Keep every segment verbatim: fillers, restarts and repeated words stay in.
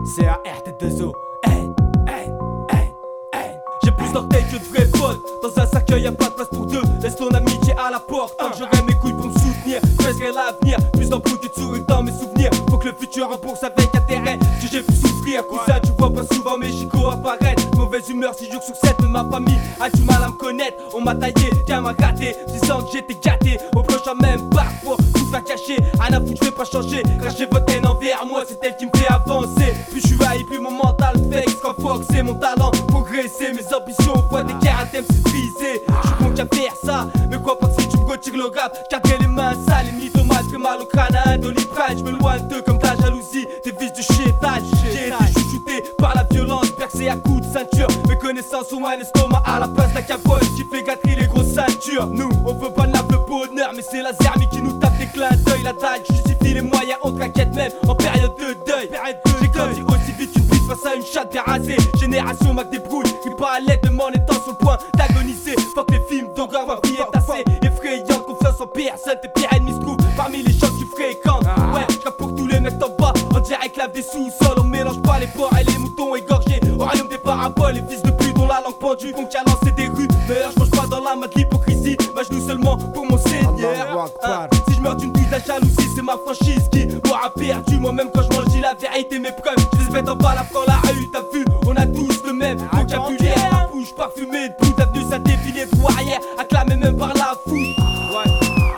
C A R T deux O. N, N, N, N. J'ai plus d'orteils que de vrais potes. Dans un cercueil y'a pas de place pour deux. Laisse ton amitié à la porte. Tant que j'aurai mes couilles pour me soutenir, je baisserai l'avenir. Plus d'embrouilles que de sourires dans mes souvenirs. Faut que le futur rembourse avec intérêt ce que j'ai pu souffrir. Cousin, tu vois pas souvent mes chicots apparaître. Mauvaise humeur six jours sur sept, mais ma famille a du mal à me connaître. On m'a taillé, tiens m'a gratté, disant que j'étais gâté. Au prochain même parfois, tout faire cacher. À la foutre, je vais pas changer. Cracher votre haine envers moi, c'est elle qui me fait avancer. Plus je suis haï, plus mon mental fait extra-fox. C'est mon talent, progresser, mes ambitions. Fois des karatem, c'est brisé. Je suis bon qu'à faire ça, mais quoi pas que si tu me retires le rap. Garder les mains sales, les mythomanes, très mal au crâne à un doliprane. Je me loigne d'eux comme de la jalousie, des vices de chétage. J'ai été chouchouté par la violence, percé à coups de ceinture. Mes connaissances ont un estomac à la place d'un capote qui fait gâter les grosses ceintures. Nous, on veut pas de le bonheur, mais c'est la zermie qui nous tape des clins d'œil. La dalle justifie les moyens, on t'inquiète même en période de deuil. J'ai grandi aussi vite qu'une bite face à une chatte bien rasée. Génération Mac débrouille, qui pas à l'aide de m'en étant sur le point d'agoniser. Fuck les films d'horreur, ma vie est assez effrayante. Confiance en personne, tes pires ennemis se trouvent parmi les gens que tu fréquentes. Ouais, j'rappe pour tous les mecs d'en bas, on dirait que lave des sous-sols. On mélange pas les porcs et les moutons égorgés. Au royaume des paraboles, les fils de pute dont la langue pendue font qu'à lancer des rues. Mais là je mange pas dans la main de l'hypocrisie, bah je seulement pour mon Seigneur. Ah, si je meurs d'une pute à jalousie, c'est ma franchise qui m'aura perdu. Moi-même quand je mange, dis la vérité, mes preuves. Je les fais en bas, la prend la rue, t'as vu, on a tous le même vocabulaire. Ma bouche parfumée de poudre, avenue ça défilé de arrière, acclamé même par la foule. Ouais.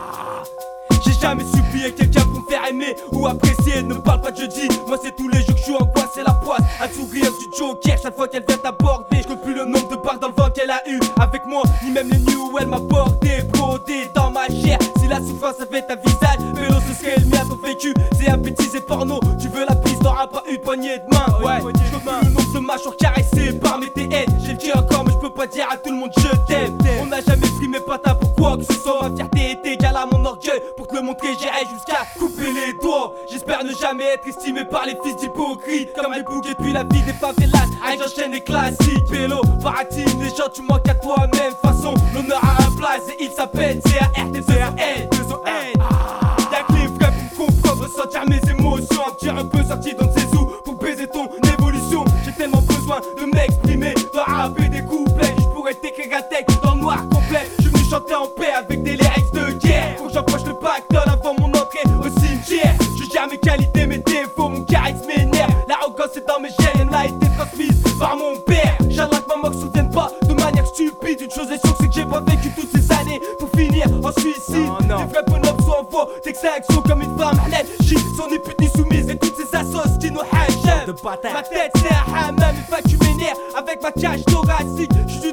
J'ai jamais supplié quelqu'un pour me faire aimer ou apprécier. Ne me parle pas de jeudi, moi c'est tous les jours que je suis angoissé la poisse. Un sourire du Joker chaque fois qu'elle vient t'aborder. Je compte plus le nombre de barres dans le vent qu'elle a eu avec moi, ni même les nuits où elle m'a porté, brodé dans ma chair. Si la souffrance avait un visage, vélo ce serait le mien, ton vécu. C'est un bêtise et porno, tu veux la piste, t'auras pas une poignée de main. Ouais, je compte plus le nombre de mâchoires caressées par mes T N. J'ai le dit encore, mais je peux pas dire à tout le monde je t'aime. On n'a jamais pris mes patins pour quoi que ce soit. Ma fierté est égale à mon orgueil. Pour te le montrer, j'irai jusqu'à couper les doigts. J'espère ne jamais être estimé par les fils d'hypocrites. Comme les boucs depuis la vie des favelas. Allez, j'enchaîne les classiques. Vélo, paratine, les gens, tu manques à toi-même. Façon, l'honneur a un place et il s'appelle C A R T deux O N. Y'a que les vrais pour me comprendre, ressentir mes émotions. Un petit un peu sorti dans ses sous pour baiser ton évolution. J'ai tellement besoin de m'exprimer, de rapper des couplets. Je pourrais t'écrire un texte dans le noir complet. Je suis venu chanter en paix avec des lyrics de guerre. Faut que j'approche le pactole avant mon entrée au cimetière. Je gère mes qualités, mes défauts, mon charisme m'énerve. L'arrogance est dans mes gènes, elle a été transmise par mon père. J'aimerais que ma mort se souvienne pas de manière stupide. Une chose est sûre, c'est que j'ai pas vécu toutes ces années pour finir en suicide. Non, non. Des vrais bonhommes sont en voie d'extinction comme une femme honnête. J'y sont ni pute ni soumise et toutes ces assos qui nous hachent. Ma tête c'est un hammam, mais pas tu m'énerves avec ma cage thoracique. J'suis